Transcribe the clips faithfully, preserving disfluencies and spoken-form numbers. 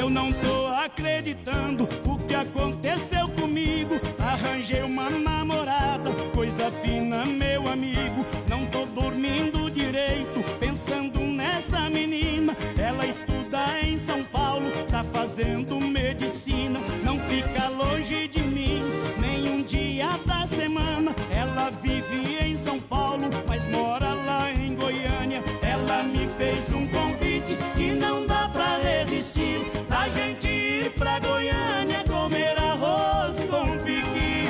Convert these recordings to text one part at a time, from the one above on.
Eu não tô acreditando o que aconteceu comigo. Arranjei uma namorada, coisa fina, meu amigo. Não tô dormindo direito, pensando nessa menina. Ela estuda em São Paulo, tá fazendo medicina. Não fica longe de mim, nem um dia da semana. Ela vive em São Paulo, mas mora lá em Goiânia. Ela me fez um convite que não dá pra resistir, da gente ir pra Goiânia comer arroz com piqui.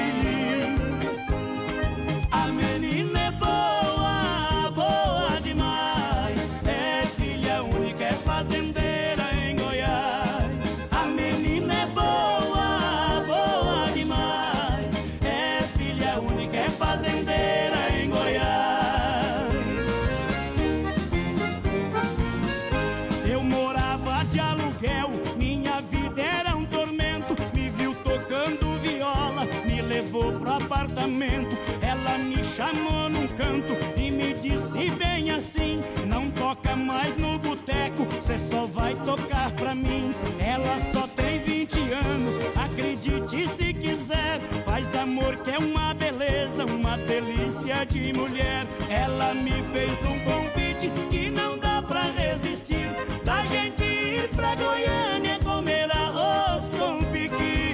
A menina é boa, boa demais, é filha única, é fazendeira em Goiás. A menina é boa, boa demais, é filha única, é fazendeira em Goiás. Eu morava de aluguel, minha vida era um tormento. Me viu tocando viola, me levou pro apartamento. Ela me chamou num canto e me disse bem assim: não toca mais no boteco, cê só vai tocar pra mim. Ela só tem vinte anos, acredite se quiser. Faz amor que é uma beleza, uma delícia de mulher. Ela me fez um convite que não dá pra resistir, da gente ir pra Goiânia comer arroz com piqui.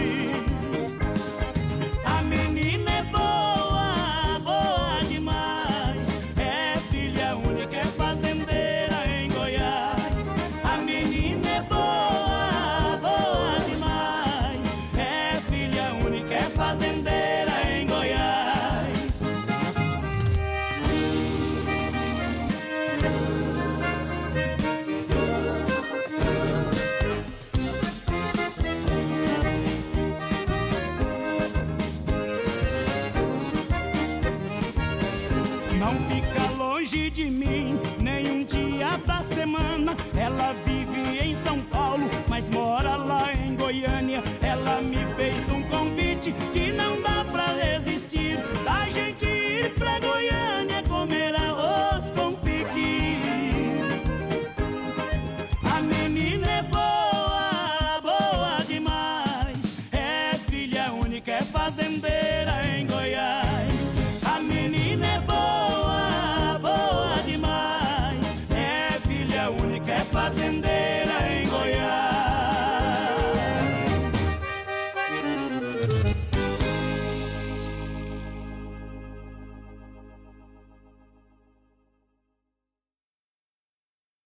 A menina é boa, boa demais, é filha única, é fazendeira em Goiás. A menina é boa, boa demais, é filha única, é fazendeira em Goiás. Não fica longe de mim, nem um dia da semana. Ela vive em São Paulo, mas mora lá em Goiânia. Ela me fez um convite que não dá pra resistir, da gente ir pra Goiânia comer arroz com piqui. A menina é boa, boa demais, é filha única, é fazendeira em Goiás. A menina é boa, boa demais, é filha única, é fazendeira em Goiás.